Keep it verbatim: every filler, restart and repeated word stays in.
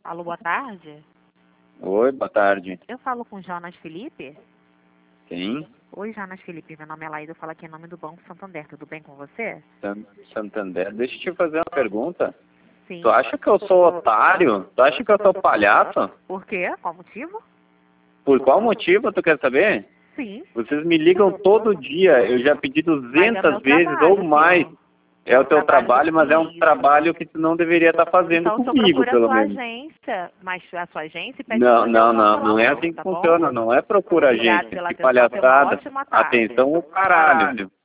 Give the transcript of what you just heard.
Alô, boa tarde. Oi, boa tarde. Eu falo com Jonas Felipe? Quem? Oi, Jonas Felipe, meu nome é Laída, eu falo aqui em nome do Banco Santander, tudo bem com você? San- Santander. Deixa eu te fazer uma pergunta. Sim. Tu acha que eu sou otário? Tu acha que eu sou palhaço? Por quê? Qual motivo? Por qual motivo tu quer saber? Sim. Vocês me ligam todo dia. Eu já pedi Mas é duzentas meu vezes trabalho, ou mais. filho. É o teu Trabalho trabalho, mas é um isso. trabalho que tu não deveria estar fazendo Então, o senhor comigo, procura a pelo sua menos. agência, mas a sua agência pede Não, pra fazer não, o não. Não é cancelamento, assim que tá bom? funciona. Não é procura Obrigado agência. pela Que atenção, tenha uma palhaçada. ótima tarde. Atenção, o caralho.